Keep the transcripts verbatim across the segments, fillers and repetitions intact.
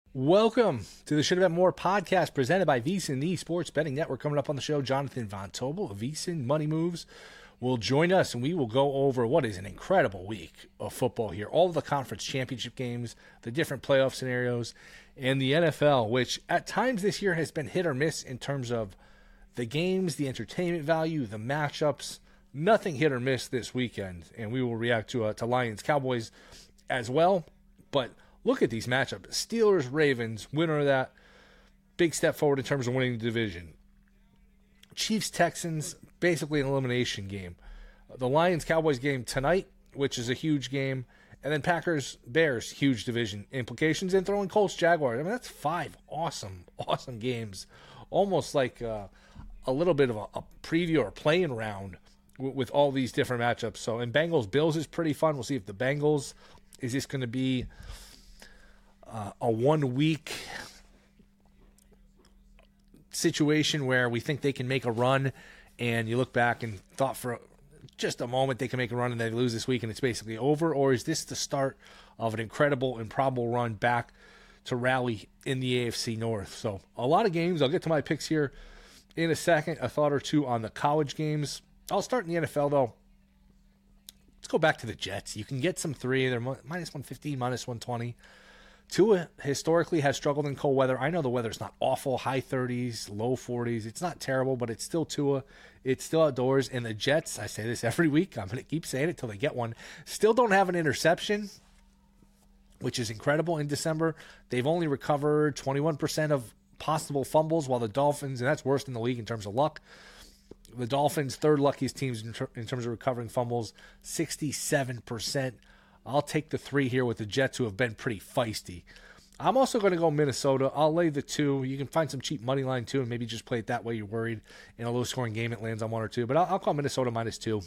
Welcome to the Should Have Bet More podcast presented by VSiN, the Sports Betting Network. Coming up on the show, Jonathan Von Tobel of VSiN Money Moves will join us, and we will go over what is an incredible week of football here. All of the conference championship games, the different playoff scenarios, and the N F L, which at times this year has been hit or miss in terms of the games, the entertainment value, the matchups. Nothing hit or miss this weekend, and we will react to uh, to Lions Cowboys as well. But look at these matchups. Steelers, Ravens, winner of that. Big step forward in terms of winning the division. Chiefs, Texans, basically an elimination game. The Lions, Cowboys game tonight, which is a huge game. And then Packers, Bears, huge division implications. And throwing Colts, Jaguars. I mean, that's five awesome, awesome games. Almost like uh, a little bit of a, a preview or playing round w- with all these different matchups. So, and Bengals, Bills is pretty fun. We'll see if the Bengals, is this going to be Uh, a one-week situation where we think they can make a run, and you look back and thought for just a moment they can make a run and they lose this week and it's basically over? Or is this the start of an incredible, improbable run back to rally in the A F C North? So a lot of games. I'll get to my picks here in a second. A thought or two on the college games. I'll start in the N F L, though. Let's go back to the Jets. You can get some three. They're minus one fifteen, minus one twenty. Tua historically has struggled in cold weather. I know the weather's not awful, high thirties, low forties. It's not terrible, but it's still Tua. It's still outdoors. And the Jets, I say this every week, I'm going to keep saying it till they get one, still don't have an interception, which is incredible in December. They've only recovered twenty-one percent of possible fumbles, while the Dolphins, and that's worse than the league in terms of luck, the Dolphins, third luckiest teams in, ter- in terms of recovering fumbles, sixty-seven percent. I'll take the three here with the Jets, who have been pretty feisty. I'm also going to go Minnesota. I'll lay the two. You can find some cheap money line, too, and maybe just play it that way. You're worried in a low-scoring game it lands on one or two. But I'll, I'll call Minnesota minus two.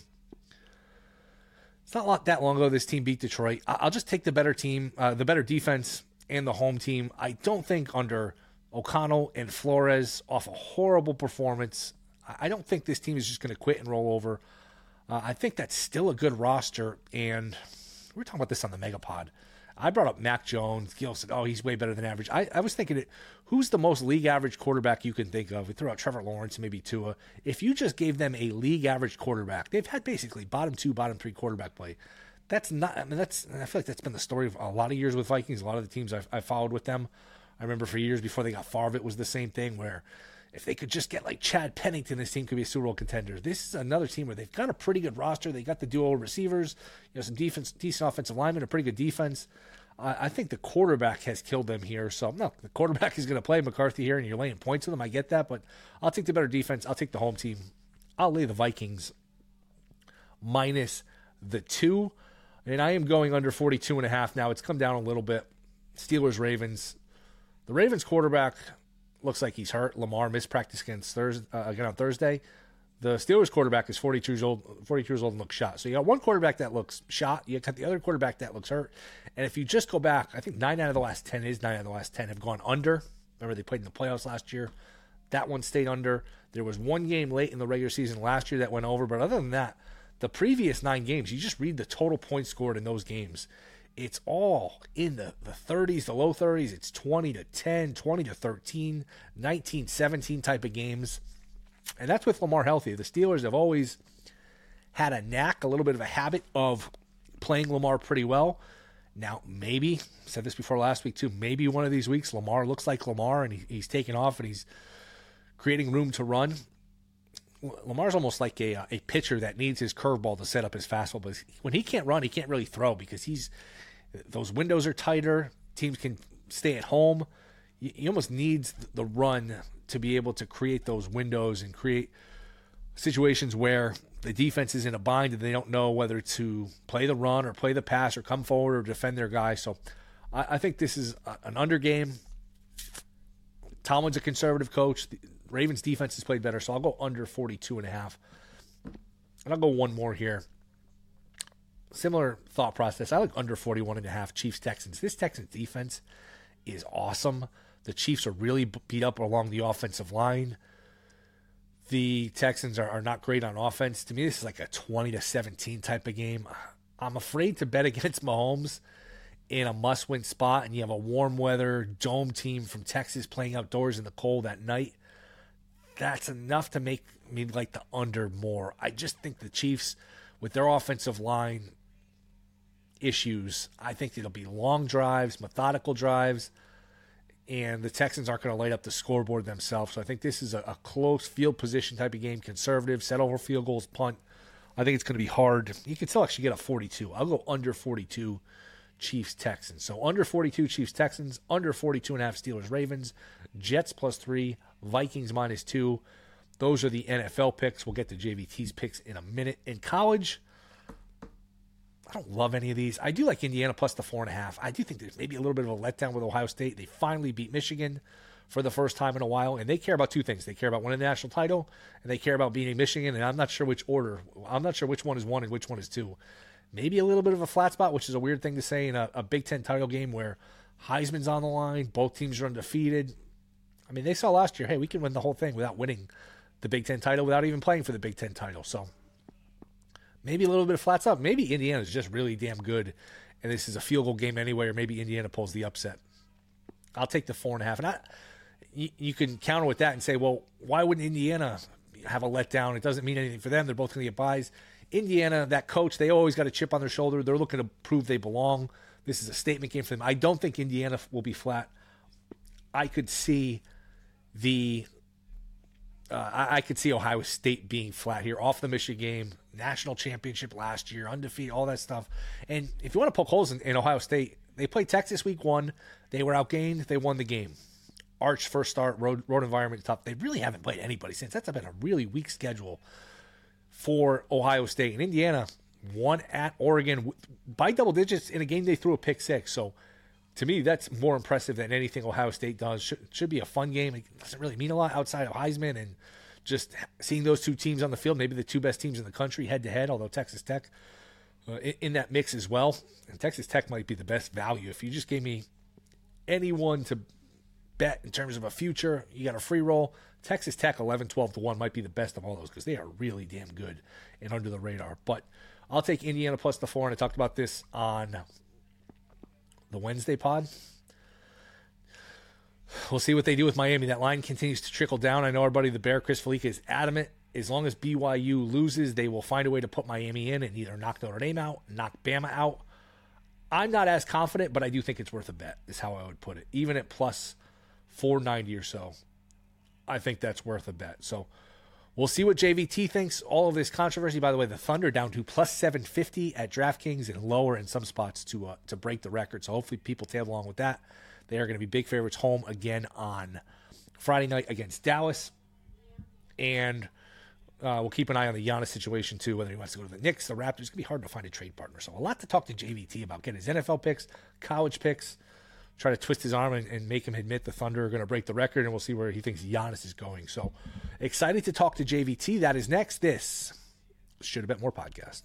It's not lot, that long ago this team beat Detroit. I'll just take the better team, uh, the better defense, and the home team. I don't think under O'Connell and Flores, off a horrible performance, I don't think this team is just going to quit and roll over. Uh, I think that's still a good roster, and we were talking about this on the Megapod. I brought up Mac Jones. Gil said, oh, he's way better than average. I, I was thinking, it, who's the most league average quarterback you can think of? We threw out Trevor Lawrence and maybe Tua. If you just gave them a league average quarterback, they've had basically bottom two, bottom three quarterback play. That's not, I mean, that's, I feel like that's been the story of a lot of years with Vikings, a lot of the teams I've, I followed with them. I remember for years before they got Favre, it was the same thing where if they could just get like Chad Pennington, this team could be a Super Bowl contender. This is another team where they've got a pretty good roster. They got the duo receivers, you know, some defense, decent offensive linemen, a pretty good defense. Uh, I think the quarterback has killed them here. So, no, the quarterback is going to play McCarthy here, and you're laying points with them. I get that, but I'll take the better defense. I'll take the home team. I'll lay the Vikings minus the two, and I am going under forty-two and a half now. It's come down a little bit. Steelers, Ravens. The Ravens quarterback looks like he's hurt. Lamar missed practice against Thursday, uh, again on Thursday. The Steelers quarterback is forty-two years old, forty-two years old and looks shot. So you got one quarterback that looks shot. You got the other quarterback that looks hurt. And if you just go back, I think nine out of the last ten is nine out of the last ten have gone under. Remember, they played in the playoffs last year. That one stayed under. There was one game late in the regular season last year that went over. But other than that, the previous nine games, you just read the total points scored in those games. It's all in the, the thirties, the low thirties. It's twenty to ten, twenty to thirteen, nineteen seventeen type of games. And that's with Lamar healthy. The Steelers have always had a knack, a little bit of a habit of playing Lamar pretty well. Now, maybe, I said this before last week too, maybe one of these weeks Lamar looks like Lamar and he, he's taking off and he's creating room to run. Lamar's almost like a a pitcher that needs his curveball to set up his fastball. But when he can't run, he can't really throw because he's those windows are tighter. Teams can stay at home. He almost needs the run to be able to create those windows and create situations where the defense is in a bind and they don't know whether to play the run or play the pass or come forward or defend their guy. So I, I think this is an under game. Tomlin's a conservative coach. The Ravens defense has played better, so I'll go under forty-two and a half. And I'll go one more here. Similar thought process. I like under forty-one and a half Chiefs Texans. This Texans defense is awesome. The Chiefs are really beat up along the offensive line. The Texans are, are not great on offense. To me, this is like a twenty to seventeen type of game. I'm afraid to bet against Mahomes in a must-win spot, and you have a warm weather dome team from Texas playing outdoors in the cold at night, that's enough to make me like the under more. I just think the Chiefs, with their offensive line issues, I think it'll be long drives, methodical drives, and the Texans aren't going to light up the scoreboard themselves. So I think this is a, a close field position type of game, conservative, set over field goals, punt. I think it's going to be hard. You can still actually get a forty-two. I'll go under forty-two Chiefs-Texans. So under forty-two Chiefs-Texans, under forty-two and a half Steelers-Ravens, Jets plus three, Vikings minus two. Those are the N F L picks. We'll get to J V T's picks in a minute. In college, I don't love any of these. I do like Indiana plus the four and a half. I do think there's maybe a little bit of a letdown with Ohio State. They finally beat Michigan for the first time in a while, and they care about two things. They care about winning the national title, and they care about beating Michigan, and I'm not sure which order. I'm not sure which one is one and which one is two. Maybe a little bit of a flat spot, which is a weird thing to say in a, a Big Ten title game where Heisman's on the line, both teams are undefeated. I mean, they saw last year, hey, we can win the whole thing without winning the Big Ten title, without even playing for the Big Ten title. So maybe a little bit of flats up. Maybe Indiana's just really damn good, and this is a field goal game anyway, or maybe Indiana pulls the upset. I'll take the four and a half. And I, you, you can counter with that and say, well, why wouldn't Indiana have a letdown? It doesn't mean anything for them. They're both going to get buys. Indiana, that coach, they always got a chip on their shoulder. They're looking to prove they belong. This is a statement game for them. I don't think Indiana will be flat. I could see the uh, I, I could see Ohio State being flat here off the Michigan game, national championship last year, undefeated, all that stuff. And if you want to poke holes in, in Ohio State, they played Texas week one. They were outgained. They won the game. Arch first start, road road environment tough. They really haven't played anybody since. That's been a really weak schedule for Ohio State. And Indiana won at Oregon by double digits in a game they threw a pick six. So to me, that's more impressive than anything Ohio State does. Should, should be a fun game. It doesn't really mean a lot outside of Heisman and just seeing those two teams on the field, maybe the two best teams in the country head-to-head, although Texas Tech uh, in, in that mix as well. And Texas Tech might be the best value. If you just gave me anyone to bet in terms of a future, you got a free roll, Texas Tech eleven, twelve to one might be the best of all those because they are really damn good and under the radar. But I'll take Indiana plus the four, and I talked about this on the Wednesday pod. We'll see what they do with Miami. That line continues to trickle down. I know our buddy the Bear, Chris Felica, is adamant. As long as B Y U loses, they will find a way to put Miami in and either knock Notre Dame out, knock Bama out. I'm not as confident, but I do think it's worth a bet, is how I would put it. Even at plus four ninety or so, I think that's worth a bet. So we'll see what J V T thinks. All of this controversy, by the way, the Thunder down to plus seven fifty at DraftKings and lower in some spots to uh, to break the record. So hopefully people tail along with that. They are going to be big favorites home again on Friday night against Dallas. And uh, we'll keep an eye on the Giannis situation too, whether he wants to go to the Knicks, the Raptors. It's going to be hard to find a trade partner. So a lot to talk to J V T about. Getting his N F L picks, college picks, try to twist his arm and, and make him admit the Thunder are going to break the record, and we'll see where he thinks Giannis is going. So excited to talk to J V T. That is next. This Should Have Bet More podcast.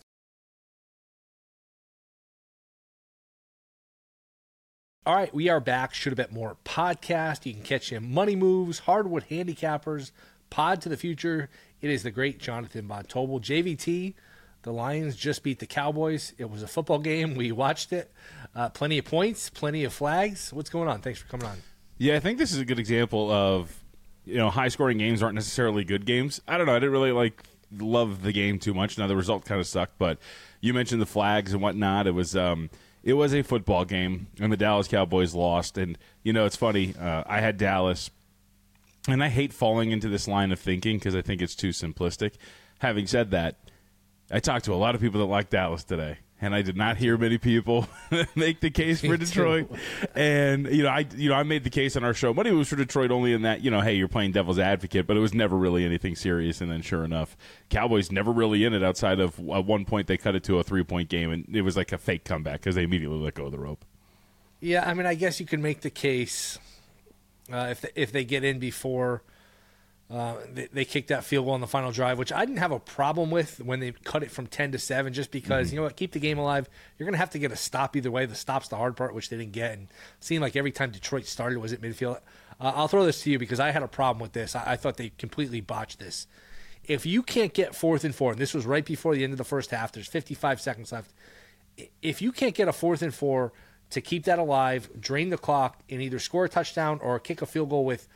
All right, we are back. Should Have Bet More podcast. You can catch him Money Moves, Hardwood Handicappers, Pod to the Future. It is the great Jonathan Von Tobel. J V T, the Lions just beat the Cowboys. It was a football game. We watched it. Uh, plenty of points, plenty of flags. What's going on? Thanks for coming on. Yeah, I think this is a good example of, you know, high-scoring games aren't necessarily good games. I don't know. I didn't really, like, love the game too much. Now, the result kind of sucked, but you mentioned the flags and whatnot. It was um, it was a football game, and the Dallas Cowboys lost. And, you know, it's funny. Uh, I had Dallas, and I hate falling into this line of thinking because I think it's too simplistic. Having said that, I talked to a lot of people that like Dallas today, and I did not hear many people make the case for Detroit. And you know, I you know I made the case on our show. Money was for Detroit only in that, you know, hey, you're playing devil's advocate, but it was never really anything serious. And then sure enough, Cowboys never really in it outside of at one point they cut it to a three point game, and it was like a fake comeback because they immediately let go of the rope. Yeah, I mean, I guess you can make the case uh, if they, if they get in before. Uh, they, they kicked that field goal on the final drive, which I didn't have a problem with when they cut it from ten to seven, just because, mm-hmm. you know what, keep the game alive. You're going to have to get a stop either way. The stop's the hard part, which they didn't get. And it seemed like every time Detroit started was at midfield. Uh, I'll throw this to you because I had a problem with this. I, I thought they completely botched this. If you can't get fourth and four, and this was right before the end of the first half, there's fifty-five seconds left. If you can't get a fourth and four to keep that alive, drain the clock, and either score a touchdown or kick a field goal with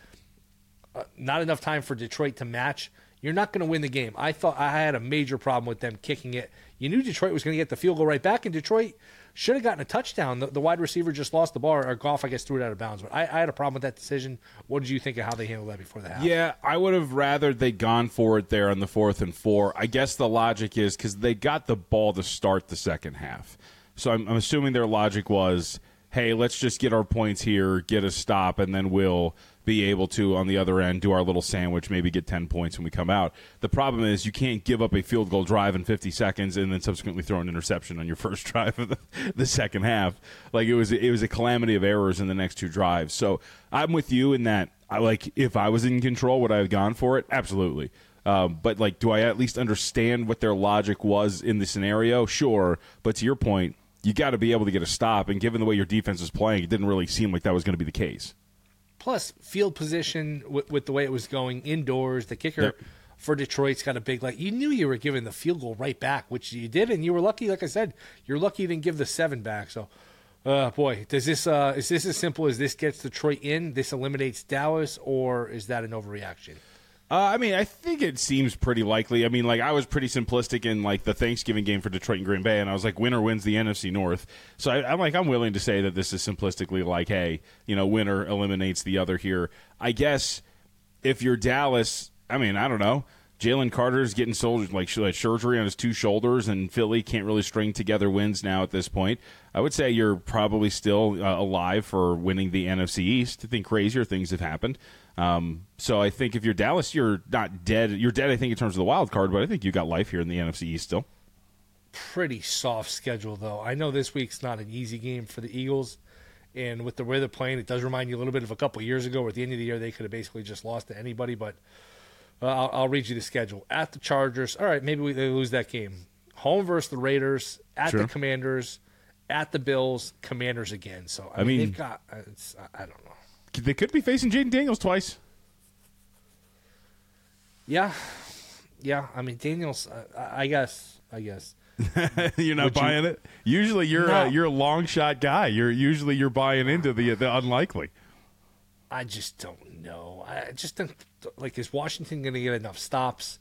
uh, not enough time for Detroit to match, you're not going to win the game. I thought I had a major problem with them kicking it. You knew Detroit was going to get the field goal right back, and Detroit should have gotten a touchdown. The, the wide receiver just lost the ball, or Goff, I guess, threw it out of bounds. But I, I had a problem with that decision. What did you think of how they handled that before the half? Yeah, I would have rather they'd gone for it there on the fourth and four. I guess the logic is because they got the ball to start the second half. So I'm, I'm assuming their logic was, hey, let's just get our points here, get a stop, and then we'll be able to, on the other end, do our little sandwich, maybe get ten points when we come out. The problem is you can't give up a field goal drive in fifty seconds and then subsequently throw an interception on your first drive of the, the second half. Like, it was, it was a calamity of errors in the next two drives. So I'm with you in that, I like, if I was in control, would I have gone for it? Absolutely. Um, but, like, do I at least understand what their logic was in the scenario? Sure. But to your point, you got to be able to get a stop, and given the way your defense was playing, it didn't really seem like that was going to be the case. Plus, field position with, with the way it was going indoors, the kicker Yep. for Detroit's got a big, like, you knew you were giving the field goal right back, which you did, and you were lucky, like I said, you're lucky you didn't give the seven back. So, uh, boy, does this uh, is this as simple as this gets Detroit in, this eliminates Dallas, or is that an overreaction? Uh, I mean, I think it seems pretty likely. I mean, like, I was pretty simplistic in, like, the Thanksgiving game for Detroit and Green Bay, and I was like, winner wins the N F C North. So I, I'm like, I'm willing to say that this is simplistically like, hey, you know, winner eliminates the other here. I guess if you're Dallas, I mean, I don't know. Jalen Carter's getting sold, like, surgery on his two shoulders, and Philly can't really string together wins now at this point. I would say you're probably still uh, alive for winning the N F C East. I think crazier things have happened. Um, so I think if you're Dallas, you're not dead. You're dead, I think, in terms of the wild card, but I think you got life here in the N F C East still. Pretty soft schedule, though. I know this week's not an easy game for the Eagles, and with the way they're playing, it does remind you a little bit of a couple of years ago where at the end of the year they could have basically just lost to anybody, but uh, I'll, I'll read you the schedule. At the Chargers, all right, maybe we, they lose that game. Home versus the Raiders, at Sure. the Commanders, at the Bills, Commanders again. So, I, I mean, mean- they've got, uh, it's, I, I don't know. They could be facing Jaden Daniels twice. Yeah, yeah. I mean, Daniels. Uh, I guess. I guess. You're not Would you- buying it. Usually, you're No. a, you're a long shot guy. You're usually you're buying into the the unlikely. I just don't know. I just don't like. Is Washington going to get enough stops?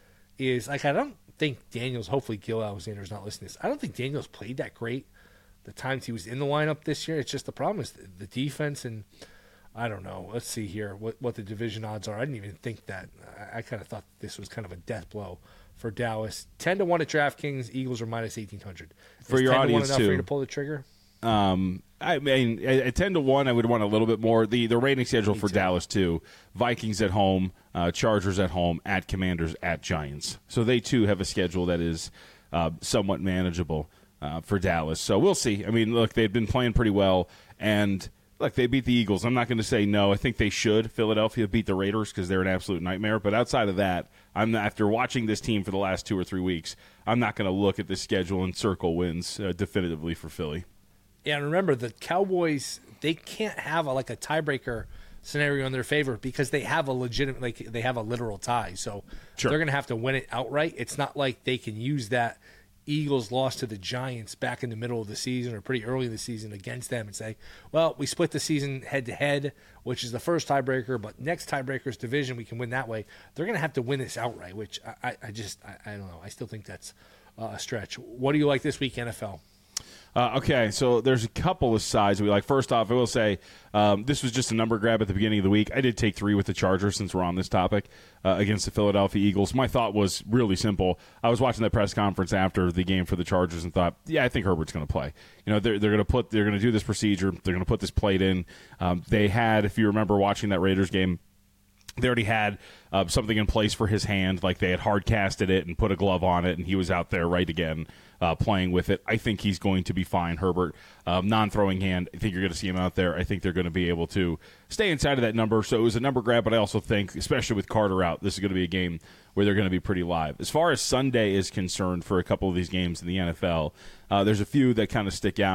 Is like I don't think Daniels. Hopefully, Gil Alexander's not listening to this. I don't think Daniels played that great the times he was in the lineup this year. It's just the problem is the, the defense and. I don't know. Let's see here what, what the division odds are. I didn't even think that. I, I kind of thought this was kind of a death blow for Dallas. ten to one at DraftKings. Eagles are minus eighteen hundred. For Is your ten to one audience, enough for you too. to pull the trigger? Um, I mean, at at ten to one, I would want a little bit more. The the rating schedule for too. Dallas too: Vikings at home, uh, Chargers at home, at Commanders, at Giants. So they too have a schedule that is uh, somewhat manageable uh, for Dallas. So we'll see. I mean, look, they've been playing pretty well, and look, they beat the Eagles. I'm not going to say no. I think they should. Philadelphia beat the Raiders because they're an absolute nightmare. But outside of that, I'm not, after watching this team for the last two or three weeks, I'm not going to look at the schedule and circle wins uh, definitively for Philly. Yeah, and remember the Cowboys. They can't have a, like a tiebreaker scenario in their favor because they have a legitimate, like they have a literal tie. So Sure. they're going to have to win it outright. It's not like they can use that Eagles lost to the Giants back in the middle of the season or pretty early in the season against them and say, well, we split the season head-to-head, which is the first tiebreaker, but next tiebreaker's division, we can win that way. They're going to have to win this outright, which I, I, I just, I, I don't know. I still think that's uh, a stretch. What do you like this week, N F L? Uh, okay, so there's a couple of sides we like. First off, I will say um, this was just a number grab at the beginning of the week. I did take three with the Chargers since we're on this topic uh, against the Philadelphia Eagles. My thought was really simple. I was watching that press conference after the game for the Chargers and thought, yeah, I think Herbert's going to play. You know, they're they're going to put they're going to do this procedure. They're going to put this plate in. Um, they had, if you remember watching that Raiders game, they already had uh, something in place for his hand, like they had hard casted it and put a glove on it, and he was out there right again uh, playing with it. I think he's going to be fine, Herbert. Um, non-throwing hand, I think you're going to see him out there. I think they're going to be able to stay inside of that number. So it was a number grab, but I also think, especially with Carter out, this is going to be a game where they're going to be pretty live. As far as Sunday is concerned for a couple of these games in the N F L, uh, there's a few that kind of stick out.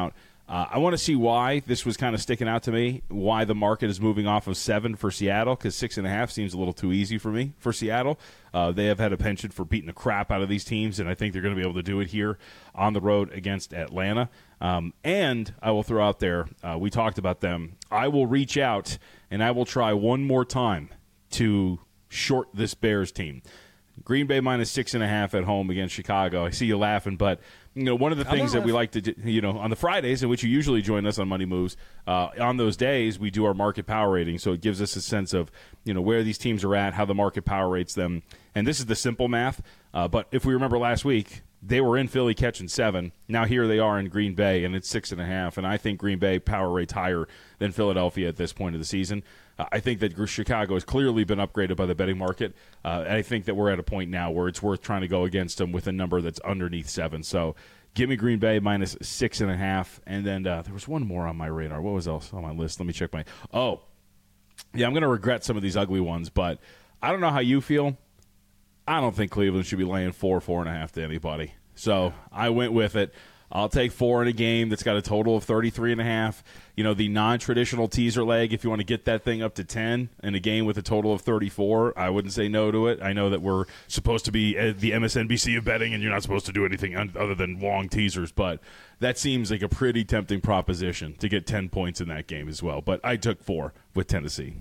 Uh, I want to see why this was kind of sticking out to me, why the market is moving off of seven for Seattle, because six and a half seems a little too easy for me for Seattle. Uh, they have had a penchant for beating the crap out of these teams, and I think they're going to be able to do it here on the road against Atlanta. Um, and I will throw out there, uh, we talked about them. I will reach out, and I will try one more time to short this Bears team. Green Bay minus six and a half at home against Chicago. I see you laughing, but you know one of the things that we like to do, you know, on the Fridays in which you usually join us on Money Moves, uh, on those days we do our market power rating, so it gives us a sense of you know where these teams are at, how the market power rates them, and this is the simple math. Uh, but if we remember last week, they were in Philly catching seven. Now here they are in Green Bay, and it's six and a half. And I think Green Bay power rates higher than Philadelphia at this point of the season. Uh, I think that Chicago has clearly been upgraded by the betting market. Uh, and I think that we're at a point now where it's worth trying to go against them with a number that's underneath seven. So give me Green Bay minus six and a half. And then uh, there was one more on my radar. What was else on my list? Let me check my – oh, yeah, I'm going to regret some of these ugly ones. But I don't know how you feel. I don't think Cleveland should be laying four, four and a half to anybody. So I went with it. I'll take four in a game that's got a total of thirty-three and a half. You know, the non-traditional teaser leg, if you want to get that thing up to ten in a game with a total of thirty-four, I wouldn't say no to it. I know that we're supposed to be uh, the M S N B C of betting, and you're not supposed to do anything un- other than long teasers, but that seems like a pretty tempting proposition to get ten points in that game as well. But I took four with Tennessee.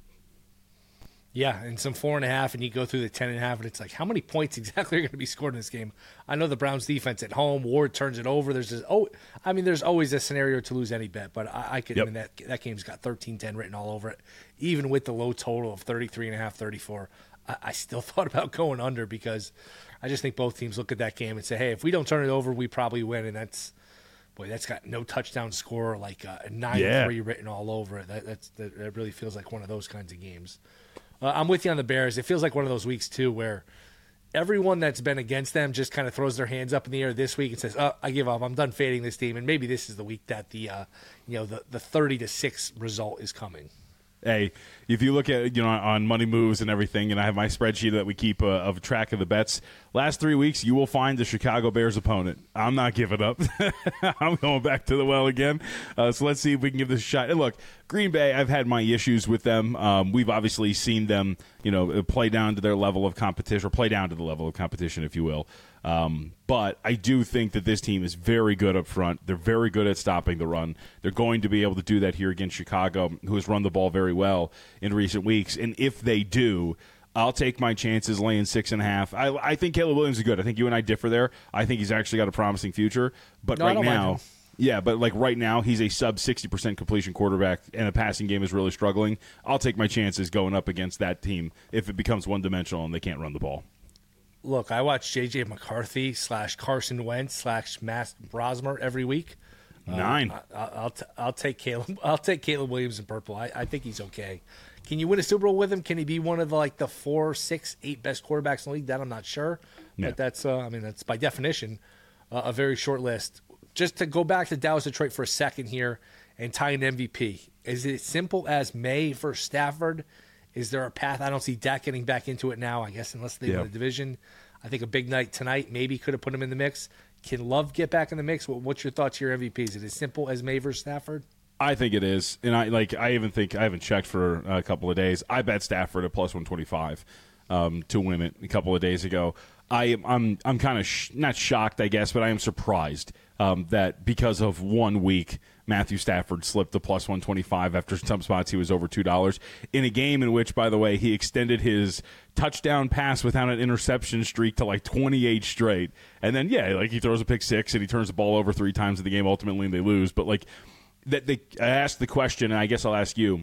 Yeah, and some four and a half, and you go through the ten and a half, and it's like, how many points exactly are going to be scored in this game? I know the Browns defense at home, Ward turns it over. There's this, oh, I mean, there's always a scenario to lose any bet, but I, I could. Yep. I mean, that that game's got thirteen ten written all over it, even with the low total of thirty-three and a half, thirty-four. I, I still thought about going under because I just think both teams look at that game and say, hey, if we don't turn it over, we probably win, and that's. Boy, that's got no touchdown score, like uh, a nine three yeah. written all over it. That that's that, that really feels like one of those kinds of games. Uh, I'm with you on the Bears. It feels like one of those weeks, too, where everyone that's been against them just kind of throws their hands up in the air this week and says, oh, I give up. I'm done fading this team. And maybe this is the week that the uh, you know the, the thirty to six result is coming. Hey, if you look at, you know, on Money Moves and everything, and I have my spreadsheet that we keep uh, of track of the bets, last three weeks you will find the Chicago Bears opponent. I'm not giving up. I'm going back to the well again. Uh, so let's see if we can give this a shot. And look, Green Bay, I've had my issues with them. Um, we've obviously seen them, you know, play down to their level of competition, or play down to the level of competition, if you will. Um, but I do think that this team is very good up front. They're very good at stopping the run. They're going to be able to do that here against Chicago, who has run the ball very well in recent weeks. And if they do, I'll take my chances laying six and a half. I, I think Caleb Williams is good. I think you and I differ there. I think he's actually got a promising future. But no, right now, yeah, but like right now, he's a sub sixty percent completion quarterback, and the passing game is really struggling. I'll take my chances going up against that team if it becomes one-dimensional and they can't run the ball. Look, I watch J J McCarthy slash Carson Wentz slash Matt Brosmer every week. Nine. Uh, I, I'll t- I'll take Caleb. I'll take Caleb Williams in purple. I, I think he's okay. Can you win a Super Bowl with him? Can he be one of the like the four, six, eight best quarterbacks in the league? That I'm not sure. Yeah. But that's uh, I mean that's by definition uh, a very short list. Just to go back to Dallas Detroit for a second here and tie an M V P. Is it as simple as May for Stafford? Is there a path? I don't see Dak getting back into it now, I guess, unless they yeah. win the division. I think a big night tonight maybe could have put him in the mix. Can Love get back in the mix? What's your thoughts here, M V P? Is it as simple as May versus Stafford? I think it is. And I like. I even think I haven't checked for a couple of days. I bet Stafford at plus one twenty-five um, to win it a couple of days ago. I, I'm I'm kind of sh- not shocked, I guess, but I am surprised um, that because of one week, Matthew Stafford slipped to plus one twenty-five after some spots he was over two dollars in a game in which, by the way, he extended his touchdown pass without an interception streak to like twenty-eight straight. And then, yeah, like he throws a pick six and he turns the ball over three times in the game ultimately and they lose. But like that, they, I asked the question, and I guess I'll ask you,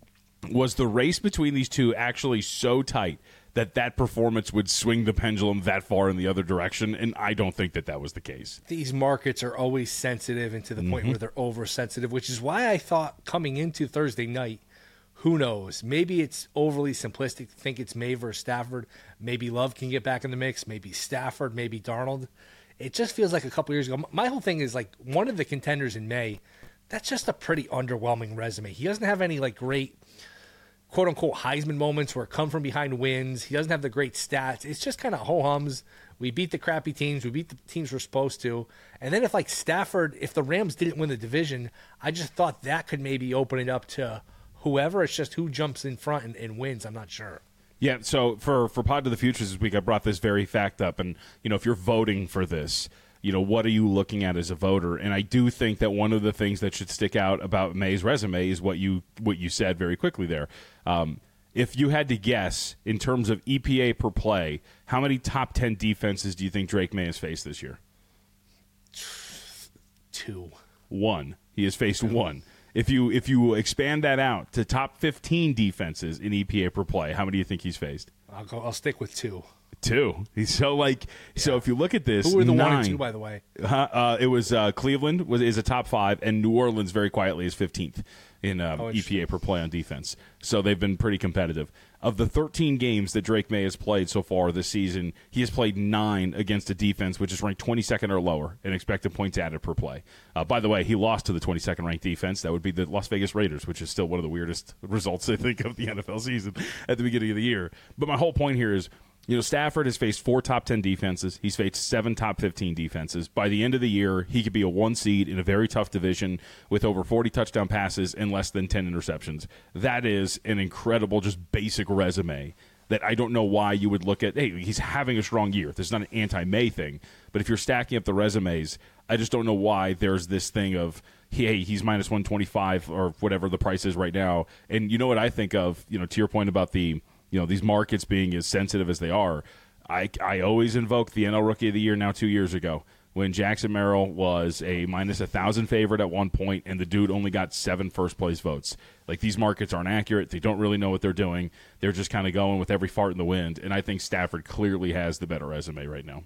was the race between these two actually so tight that that performance would swing the pendulum that far in the other direction? And I don't think that that was the case. These markets are always sensitive and to the mm-hmm. point where they're oversensitive, which is why I thought coming into Thursday night, who knows? Maybe it's overly simplistic to think it's May versus Stafford. Maybe Love can get back in the mix. Maybe Stafford. Maybe Darnold. It just feels like a couple years ago. My whole thing is like one of the contenders in May, that's just a pretty underwhelming resume. He doesn't have any like great quote-unquote Heisman moments where come from behind wins. He doesn't have the great stats. It's just kind of ho-hums. We beat the crappy teams. We beat the teams we're supposed to. And then if, like, Stafford, if the Rams didn't win the division, I just thought that could maybe open it up to whoever. It's just who jumps in front and, and wins. I'm not sure. Yeah, so for, for Pod to the Futures this week, I brought this very fact up. And, you know, if you're voting for this, you know, what are you looking at as a voter? And I do think that one of the things that should stick out about May's resume is what you what you said very quickly there. Um, if you had to guess, in terms of E P A per play, how many top ten defenses do you think Drake May has faced this year? Two. One. He has faced one. If you if you expand that out to top fifteen defenses in E P A per play, how many do you think he's faced? I'll go. I'll stick with two. Two. He's so like yeah. So if you look at this, who were the nine, one and two, by the way? Uh, uh, it was uh, Cleveland was is a top five, and New Orleans very quietly is fifteenth in uh, oh, E P A per play on defense. So they've been pretty competitive. Of the thirteen games that Drake May has played so far this season, he has played nine against a defense which is ranked twenty-second or lower in expected points added per play. Uh, by the way, he lost to the twenty-second ranked defense. That would be the Las Vegas Raiders, which is still one of the weirdest results, I think, of the N F L season at the beginning of the year. But my whole point here is, you know, Stafford has faced four top ten defenses. He's faced seven top fifteen defenses. By the end of the year, he could be a one seed in a very tough division with over forty touchdown passes and less than ten interceptions. That is an incredible, just basic resume that I don't know why you would look at. Hey, he's having a strong year. This is not an anti-May thing. But if you're stacking up the resumes, I just don't know why there's this thing of, hey, he's minus one twenty-five or whatever the price is right now. And you know what I think of, you know, to your point about the, you know, these markets being as sensitive as they are, I, I always invoke the N L Rookie of the Year now two years ago when Jackson Merrill was a minus one thousand favorite at one point, and the dude only got seven first-place votes. Like, these markets aren't accurate. They don't really know what they're doing. They're just kind of going with every fart in the wind, and I think Stafford clearly has the better resume right now.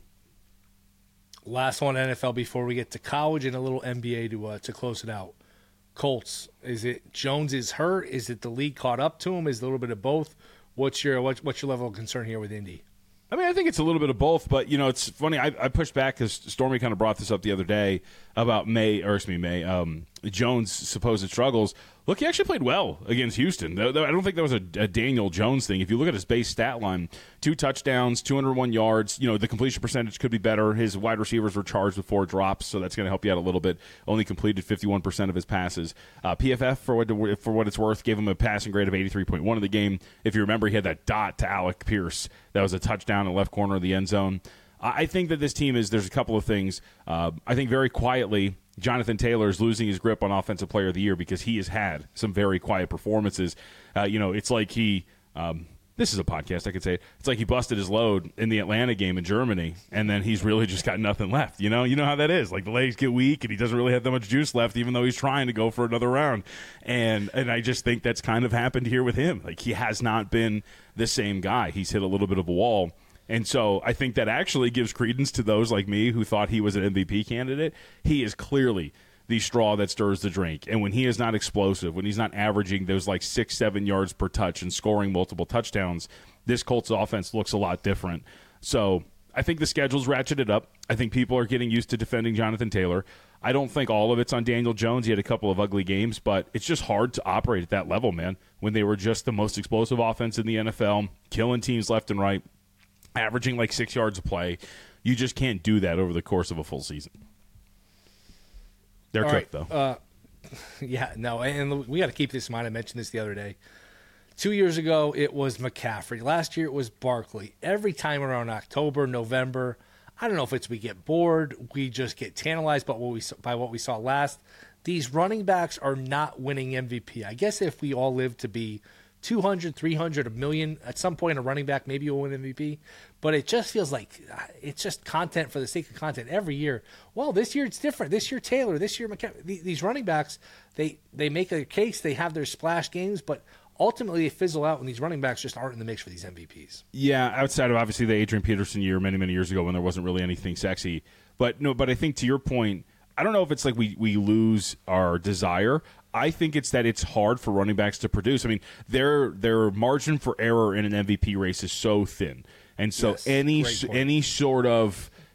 Last one, N F L, before we get to college and a little N B A to uh, to close it out. Colts, is it Jones is hurt? Is it the league caught up to him? Is it a little bit of both? What's your what, what's your level of concern here with Indy? I mean, I think it's a little bit of both, but, you know, it's funny. I, I pushed back because Stormy kind of brought this up the other day about May, or excuse me, May, um, Jones' supposed struggles. Look, he actually played well against Houston. I don't think that was a, a Daniel Jones thing. If you look at his base stat line, two touchdowns, two hundred one yards, you know, the completion percentage could be better. His wide receivers were charged with four drops, so that's going to help you out a little bit. Only completed fifty-one percent of his passes. Uh, P F F, for what, for what it's worth, gave him a passing grade of eighty-three point one in the game. If you remember, he had that dot to Alec Pierce. That was a touchdown in the left corner of the end zone. I think that this team is, there's a couple of things. Uh, I think very quietly, Jonathan Taylor is losing his grip on Offensive Player of the Year because he has had some very quiet performances. Uh, you know, it's like he, um, this is a podcast, I could say it. It's like he busted his load in the Atlanta game in Germany, and then he's really just got nothing left. You know, you know how that is. Like, the legs get weak, and he doesn't really have that much juice left, even though he's trying to go for another round. And and I just think that's kind of happened here with him. Like, he has not been the same guy. He's hit a little bit of a wall. And so I think that actually gives credence to those like me who thought he was an M V P candidate. He is clearly the straw that stirs the drink. And when he is not explosive, when he's not averaging those like six, seven yards per touch and scoring multiple touchdowns, this Colts offense looks a lot different. So I think the schedule's ratcheted up. I think people are getting used to defending Jonathan Taylor. I don't think all of it's on Daniel Jones. He had a couple of ugly games, but it's just hard to operate at that level, man, when they were just the most explosive offense in the N F L, killing teams left and right, averaging like six yards a play. You just can't do that over the course of a full season. They're cooked, though. Uh, yeah, no, and we got to keep this in mind. I mentioned this the other day. Two years ago, it was McCaffrey. Last year, it was Barkley. Every time around October, November, I don't know if it's we get bored, we just get tantalized by what we by what we saw last. These running backs are not winning M V P. I guess if we all live to be two hundred, three hundred, a million, at some point a running back maybe will win M V P, but it just feels like it's just content for the sake of content every year. Well, this year it's different. This year Taylor, this year McCaffrey. These running backs, they, they make a case, they have their splash games, but ultimately they fizzle out when these running backs just aren't in the mix for these M V Ps. Yeah, outside of obviously the Adrian Peterson year many, many years ago when there wasn't really anything sexy. But no, but I think to your point, I don't know if it's like we, we lose our desire. I think it's that it's hard for running backs to produce. I mean, their their margin for error in an M V P race is so thin. And so yes, any any sort of,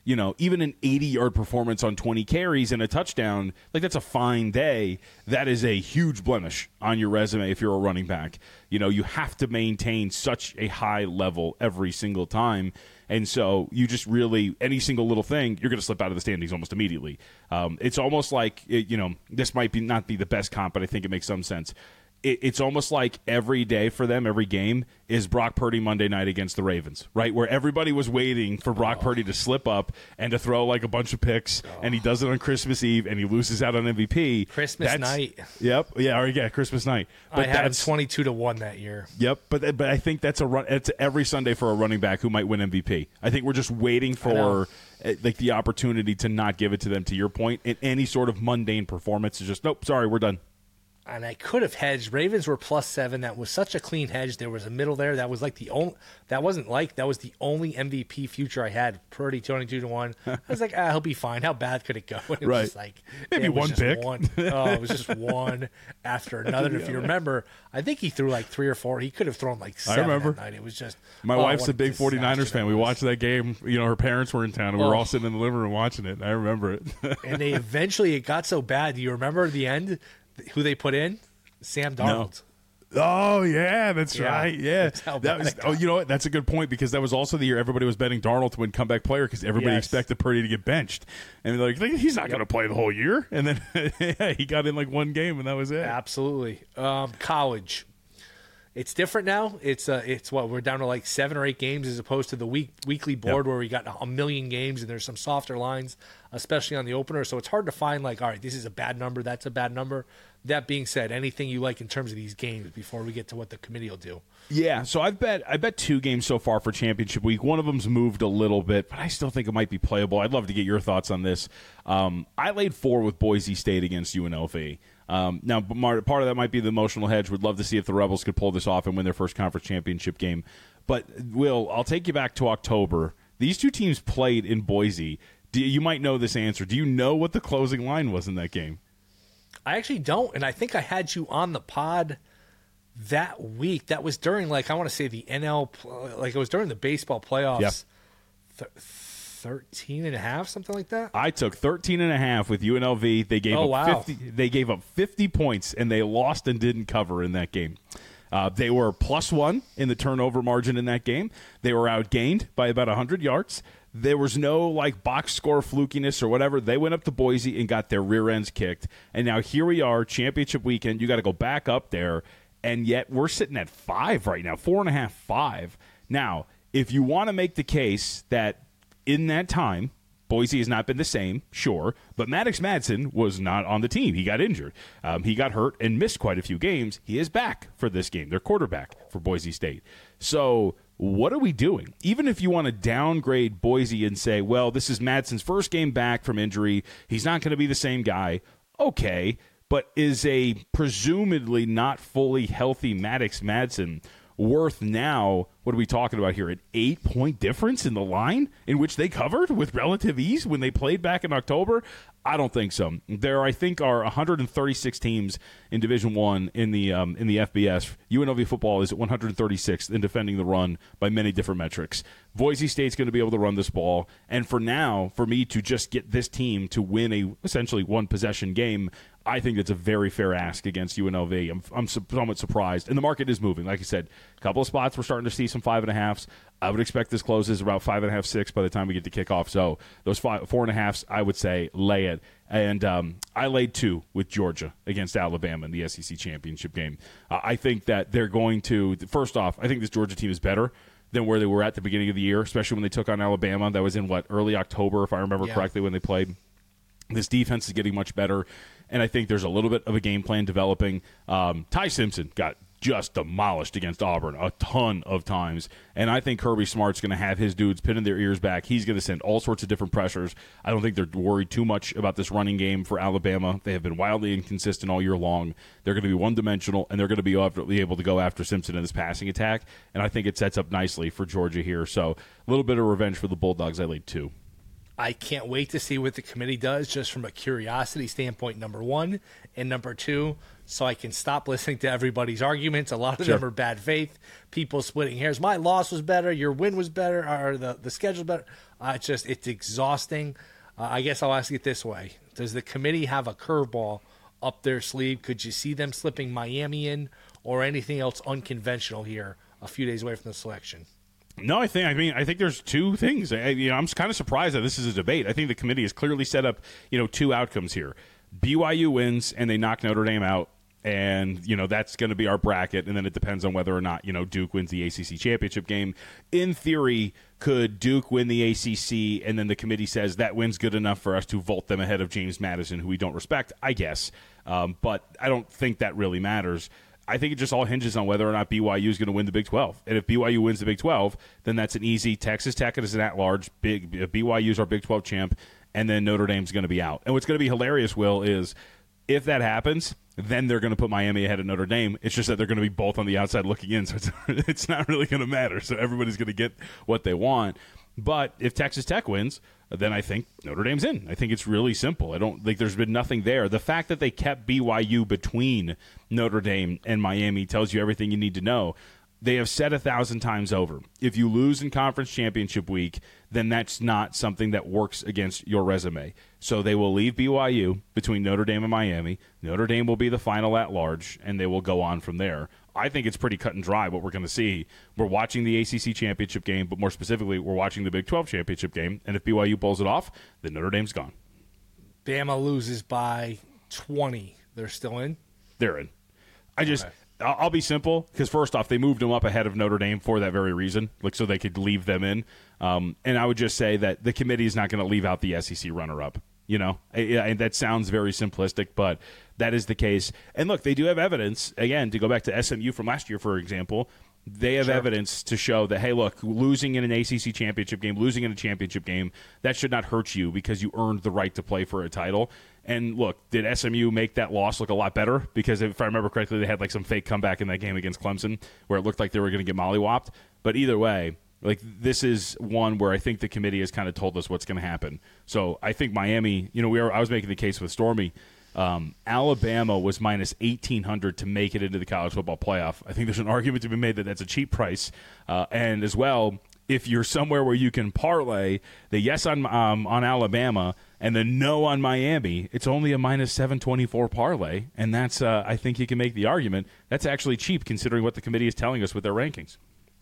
you know, even an eighty-yard performance on twenty carries and a touchdown, like that's a fine day. That is a huge blemish on your resume if you're a running back. You know, you have to maintain such a high level every single time. And so you just really, any single little thing, you're going to slip out of the standings almost immediately. Um, it's almost like, you know, this might be not be the best comp, but I think it makes some sense. It, it's almost like every day for them, every game, is Brock Purdy Monday night against the Ravens, right? Where everybody was waiting for Brock oh. Purdy to slip up and to throw like a bunch of picks, oh. and he does it on Christmas Eve, and he loses out on M V P. Christmas that's, night. Yep. Yeah, or yeah, Christmas night. But I had him twenty-two to one that year. Yep, but but I think that's a run. It's every Sunday for a running back who might win M V P. I think we're just waiting for like the opportunity to not give it to them. To your point, in any sort of mundane performance is just nope. Sorry, we're done. And I could have hedged. Ravens were plus seven. That was such a clean hedge. There was a middle there. That was like the only. That wasn't like that was the only M V P future I had. Purdy twenty-two to one. I was like, ah, he'll be fine. How bad could it go? It right. was like maybe it was one pick. One. Oh, it was just one after another. And if you remember, I think he threw like three or four. He could have thrown like seven I remember. that night. It was just. My oh, wife's a big forty-niners fan. We watched that game. You know, her parents were in town, and we oh. were all sitting in the living room watching it. I remember it. And they eventually it got so bad. Do you remember the end? Who they put in? Sam Darnold. No. Oh yeah, that's yeah, right. Yeah, that's how that bad was. it got. Oh, you know what? That's a good point because that was also the year everybody was betting Darnold to win comeback player because everybody Yes. expected Purdy to get benched, and they're like, he's not Yep. going to play the whole year. And then yeah, he got in like one game, and that was it. Absolutely. Um, college. It's different now. It's uh, it's what we're down to like seven or eight games as opposed to the week weekly board Yep. where we got a million games and there's some softer lines, especially on the opener. So it's hard to find like, all right, this is a bad number, that's a bad number. That being said, anything you like in terms of these games before we get to what the committee will do? Yeah, so I've bet I bet two games so far for championship week. One of them's moved a little bit, but I still think it might be playable. I'd love to get your thoughts on this. Um, I laid four with Boise State against U N L V. Um, now, part of that might be the emotional hedge. Would love to see if the Rebels could pull this off and win their first conference championship game. But, Will, I'll take you back to October. These two teams played in Boise. Do, you might know this answer. Do you know what the closing line was in that game? I actually don't, and I think I had you on the pod that week. That was during, like, I want to say the N L, like it was during the baseball playoffs. Yep. Th- thirteen and a half, something like that. I took thirteen and a half with U N L V. They gave oh, up wow. fifty. They gave up fifty points, and they lost and didn't cover in that game. Uh, they were plus one in the turnover margin in that game. They were outgained by about one hundred yards. There was no like box score flukiness or whatever. They went up to Boise and got their rear ends kicked. And now here we are, championship weekend. You got to go back up there, and yet we're sitting at five right now, four and a half, five. Now, if you want to make the case that in that time, Boise has not been the same, sure, but Maddox Madsen was not on the team. He got injured. Um, he got hurt and missed quite a few games. He is back for this game. Their quarterback for Boise State. So what are we doing? Even if you want to downgrade Boise and say, well, this is Madsen's first game back from injury. He's not going to be the same guy. Okay, but is a presumably not fully healthy Maddox Madsen worth now, what are we talking about here, an eight-point difference in the line in which they covered with relative ease when they played back in October? I don't think so. There, I think, are one hundred thirty-six teams in Division One in the um, in the F B S. U N L V football is at one hundred thirty-sixth in defending the run by many different metrics. Boise State's going to be able to run this ball, and for now, for me to just get this team to win a essentially one possession game, I think that's a very fair ask against U N L V. I'm, I'm somewhat surprised, and the market is moving. Like I said, a couple of spots we're starting to see some five and a halves. I would expect this closes about five and a half, six by the time we get to kickoff. So those five, four and a halves, I would say lay it. And um, I laid two with Georgia against Alabama in the S E C championship game. Uh, I think that they're going to. First off, I think this Georgia team is better than where they were at the beginning of the year, especially when they took on Alabama. That was in what early October, if I remember yeah. correctly, when they played. This defense is getting much better, and I think there's a little bit of a game plan developing. Um, Ty Simpson got just demolished against Auburn a ton of times, and I think Kirby Smart's going to have his dudes pinning their ears back. He's going to send all sorts of different pressures. I don't think they're worried too much about this running game for Alabama. They have been wildly inconsistent all year long. They're going to be one-dimensional, and they're going to be able to go after Simpson in this passing attack, and I think it sets up nicely for Georgia here. So a little bit of revenge for the Bulldogs. I laid two. I can't wait to see what the committee does just from a curiosity standpoint, number one. And number two, so I can stop listening to everybody's arguments. A lot of Sure. them are bad faith. People splitting hairs. My loss was better. Your win was better. Or the, the schedule better. Uh, it's just, it's exhausting. Uh, I guess I'll ask it this way. Does the committee have a curveball up their sleeve? Could you see them slipping Miami in or anything else unconventional here a few days away from the selection? No, I think I mean I think there's two things. I, you know, I'm kind of surprised that this is a debate. I think the committee has clearly set up, you know, two outcomes here. B Y U wins and they knock Notre Dame out, and you know that's going to be our bracket. And then it depends on whether or not you know Duke wins the A C C championship game. In theory, could Duke win the A C C, and then the committee says that win's good enough for us to vault them ahead of James Madison, who we don't respect? I guess, um, but I don't think that really matters. I think it just all hinges on whether or not B Y U is going to win the Big twelve. And if B Y U wins the Big twelve, then that's an easy Texas Tech is an at-large. Big B Y U is our Big twelve champ, and then Notre Dame's going to be out. And what's going to be hilarious, Will, is if that happens, then they're going to put Miami ahead of Notre Dame. It's just that they're going to be both on the outside looking in, so it's, it's not really going to matter. So everybody's going to get what they want. But if Texas Tech wins, then I think Notre Dame's in. I think it's really simple. I don't think there's been nothing there. The fact that they kept B Y U between Notre Dame and Miami tells you everything you need to know. They have said a thousand times over, if you lose in conference championship week, then that's not something that works against your resume. So they will leave B Y U between Notre Dame and Miami. Notre Dame will be the final at large, and they will go on from there. I think it's pretty cut and dry what we're going to see. We're watching the A C C championship game, but more specifically, we're watching the Big twelve championship game. And if B Y U pulls it off, then Notre Dame's gone. Bama loses by twenty. They're still in? They're in. I just, Okay. I'll, I'll be simple, because first off, they moved them up ahead of Notre Dame for that very reason, like so they could leave them in. Um, and I would just say that the committee is not going to leave out the S E C runner-up. You know, I, I, that sounds very simplistic, but that is the case. And look, they do have evidence, again, to go back to S M U from last year, for example. They have Sure. evidence to show that, hey, look, losing in an A C C championship game, losing in a championship game, that should not hurt you because you earned the right to play for a title. And look, did S M U make that loss look a lot better? Because if I remember correctly, they had like some fake comeback in that game against Clemson where it looked like they were going to get mollywopped. But either way, like this is one where I think the committee has kind of told us what's going to happen. So I think Miami, you know, we were, I was making the case with Stormy. Um, Alabama was minus eighteen hundred to make it into the college football playoff. I think there's an argument to be made that that's a cheap price. Uh, and as well, if you're somewhere where you can parlay the yes on um, on Alabama and the no on Miami, it's only a minus seven twenty-four parlay. And that's, uh, I think you can make the argument, that's actually cheap considering what the committee is telling us with their rankings.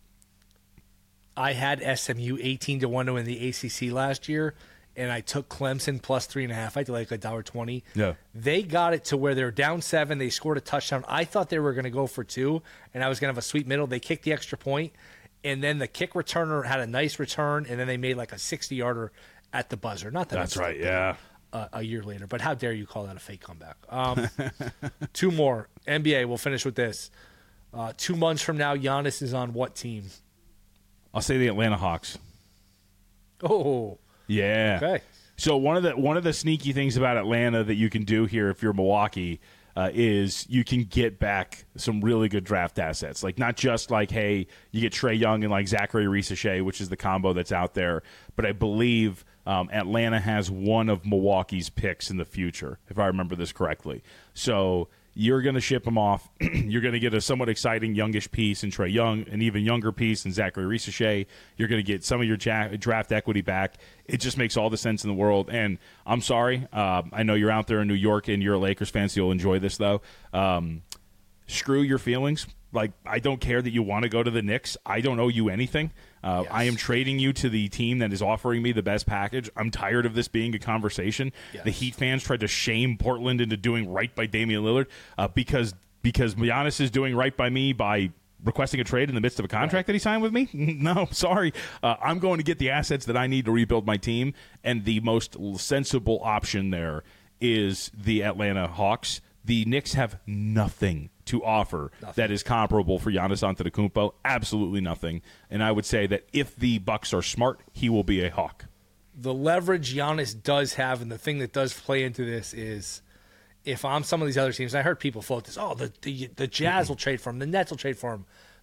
I had S M U eighteen to one to win the A C C last year, and I took Clemson plus three and a half. I did like a dollar twenty. Yeah. They got it to where they're down seven. They scored a touchdown. I thought they were going to go for two, and I was going to have a sweet middle. They kicked the extra point, and then the kick returner had a nice return, and then they made like a sixty-yarder at the buzzer. Not that That's I'm right, still yeah. A, a year later, but how dare you call that a fake comeback? Um, two more. N B A, we'll finish with this. Uh, two months from now, Giannis is on what team? I'll say the Atlanta Hawks. Oh, Yeah. okay. So one of the one of the sneaky things about Atlanta that you can do here if you're Milwaukee uh, is you can get back some really good draft assets. Like not just like, hey, you get Trae Young and like Zachary Risachet, which is the combo that's out there, but I believe um, Atlanta has one of Milwaukee's picks in the future, if I remember this correctly. So you're going to ship them off. You're going to get a somewhat exciting youngish piece in Trae Young, an even younger piece in Zachary Risachet. You're going to get some of your ja- draft equity back. It just makes all the sense in the world. And I'm sorry. Uh, I know you're out there in New York and you're a Lakers fan, so you'll enjoy this, though. Um, screw your feelings. Like, I don't care that you want to go to the Knicks. I don't owe you anything. Uh, Yes. I am trading you to the team that is offering me the best package. I'm tired of this being a conversation. Yes. The Heat fans tried to shame Portland into doing right by Damian Lillard uh, because because Giannis is doing right by me by requesting a trade in the midst of a contract that he signed with me? No, sorry. Uh, I'm going to get the assets that I need to rebuild my team, and the most sensible option there is the Atlanta Hawks. The Knicks have nothing to offer Nothing. that is comparable for Giannis Antetokounmpo. Absolutely nothing. And I would say that if the Bucks are smart, he will be a Hawk. The leverage Giannis does have, and the thing that does play into this is if I'm some of these other teams, I heard people float this, oh, the, the, the Jazz will trade for him, the Nets will trade for him.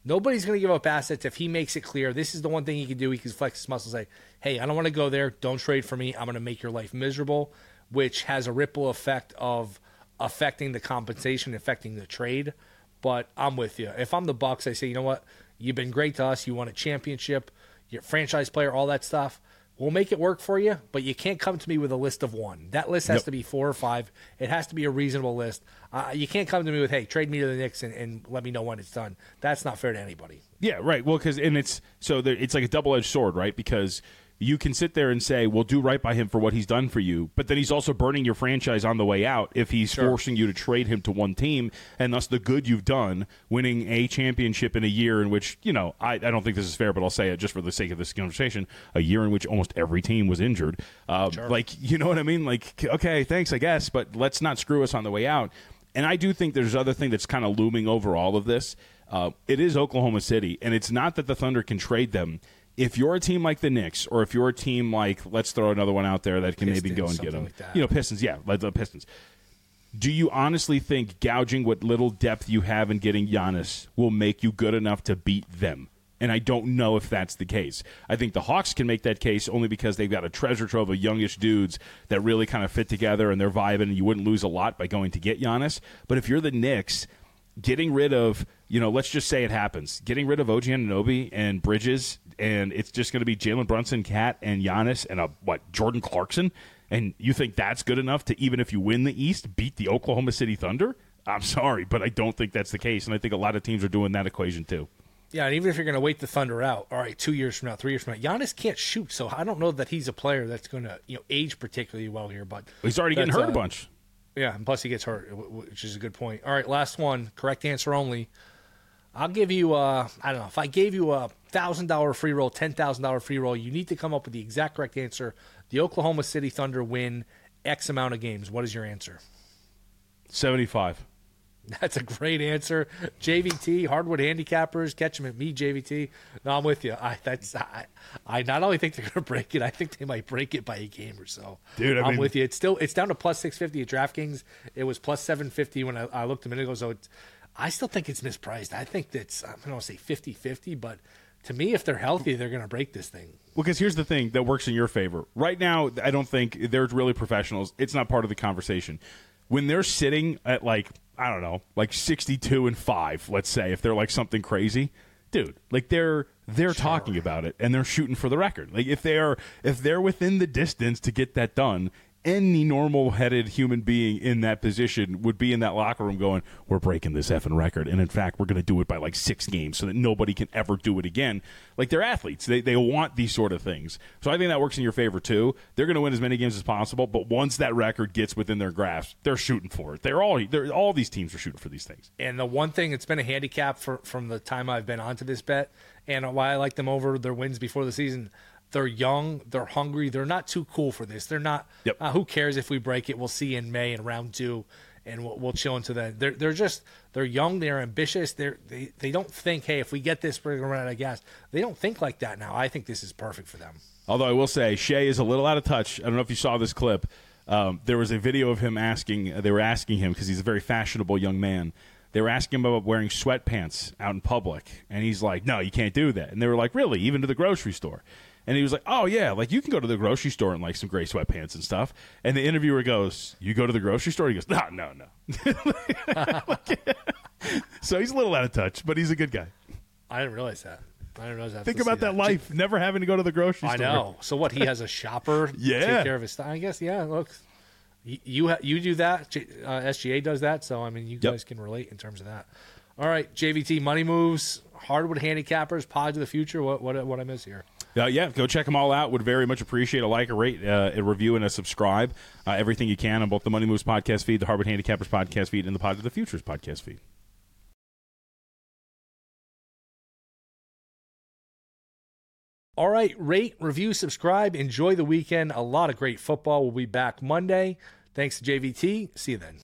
Nobody's going to give up assets if he makes it clear this is the one thing he can do. He can flex his muscles and say, hey, I don't want to go there. Don't trade for me. I'm going to make your life miserable, which has a ripple effect of affecting the compensation, affecting the trade. But I'm with you. If I'm the Bucks, I say, you know what? You've been great to us. You won a championship. You're a franchise player, all that stuff. We'll make it work for you, but you can't come to me with a list of one. That list has yep. to be four or five. It has to be a reasonable list. Uh, you can't come to me with, hey, trade me to the Knicks and, and let me know when it's done. That's not fair to anybody. Yeah, right. Well, because and it's so there, it's like a double-edged sword, right? Because you can sit there and say, well, do right by him for what he's done for you, but then he's also burning your franchise on the way out if he's sure. forcing you to trade him to one team, and thus the good you've done, winning a championship in a year in which, you know, I, I don't think this is fair, but I'll say it just for the sake of this conversation, a year in which almost every team was injured. Uh, sure. Like, you know what I mean? Like, okay, thanks, I guess, but let's not screw us on the way out. And I do think there's other thing that's kind of looming over all of this. Uh, it is Oklahoma City, and it's not that the Thunder can trade them. If you're a team like the Knicks, or if you're a team like, let's throw another one out there that can Pistons, maybe go and get them. Like you know, Pistons, yeah, like the Pistons. Do you honestly think gouging what little depth you have in getting Giannis will make you good enough to beat them? And I don't know if that's the case. I think the Hawks can make that case only because they've got a treasure trove of youngish dudes that really kind of fit together and they're vibing, and you wouldn't lose a lot by going to get Giannis. But if you're the Knicks, getting rid of, you know, let's just say it happens, getting rid of O G Anunoby and Bridges, and it's just going to be Jalen Brunson, Cat, and Giannis, and a what Jordan Clarkson, and you think that's good enough to, even if you win the East, beat the Oklahoma City Thunder? I'm sorry, but I don't think that's the case, and I think a lot of teams are doing that equation too. Yeah, and even if you're going to wait the Thunder out, all right, two years from now, three years from now, Giannis can't shoot, so I don't know that he's a player that's going to, you know, age particularly well here. But he's already getting hurt uh, a bunch. Yeah, and plus he gets hurt, which is a good point. All right, last one, correct answer only. I'll give you, uh, I don't know, if I gave you a one thousand dollars free roll, ten thousand dollars free roll, you need to come up with the exact correct answer. The Oklahoma City Thunder win X amount of games. What is your answer? seventy-five. That's a great answer. J V T, hardwood handicappers, catch them at me, J V T. No, I'm with you. I that's I, I not only think they're going to break it, I think they might break it by a game or so. Dude, I I'm mean, with you. It's still it's down to plus six fifty at DraftKings. It was plus seven fifty when I, I looked a minute ago. So it's, I still think it's mispriced. I think that's, I'm going to say fifty-fifty, but to me, if they're healthy, they're going to break this thing. Well, because here's the thing that works in your favor. Right now, I don't think they're really professionals. It's not part of the conversation. When they're sitting at, like, I don't know, like sixty-two and five, let's say, if they're like something crazy, dude, like they're they're sure. talking about it and they're shooting for the record. Like if they're if they're within the distance to get that done, any normal-headed human being in that position would be in that locker room going, we're breaking this effing record, and in fact, we're going to do it by like six games so that nobody can ever do it again. Like, they're athletes. They they want these sort of things. So I think that works in your favor, too. They're going to win as many games as possible, but once that record gets within their grasp, they're shooting for it. They're all they're, all these teams are shooting for these things. And the one thing that's been a handicap for, from the time I've been onto this bet, and why I like them over their wins before the season, they're young, they're hungry, they're not too cool for this. They're not, yep. uh, who cares if we break it? We'll see in May in round two, and we'll, we'll chill into that. They're they're just, they're young, they're ambitious, they're, they they don't think, hey, if we get this, we're going to run out of gas. They don't think like that now. I think this is perfect for them. Although I will say, Shea is a little out of touch. I don't know if you saw this clip. Um, there was a video of him asking, they were asking him, because he's a very fashionable young man, they were asking him about wearing sweatpants out in public, and he's like, no, you can't do that. And they were like, really, even to the grocery store? And he was like, oh, yeah, like you can go to the grocery store in like some gray sweatpants and stuff. And the interviewer goes, you go to the grocery store? He goes, no, no, no. So he's a little out of touch, but he's a good guy. I didn't realize that. I didn't realize that. Think about that, that life, never having to go to the grocery I store. I know. So what, he has a shopper yeah. take care of his stuff? I guess, yeah, look. You ha- you do that. Uh, S G A does that. So, I mean, you yep. guys can relate in terms of that. All right, J V T, money moves, hardwood handicappers, pod to the future. What what what I miss here? Uh, yeah, go check them all out. Would very much appreciate a like, a rate, uh, a review, and a subscribe. Uh, everything you can on both the Money Moves podcast feed, the Hardwood Handicappers podcast feed, and the Pod to the Futures podcast feed. All right, rate, review, subscribe. Enjoy the weekend. A lot of great football. We'll be back Monday. Thanks to J V T. See you then.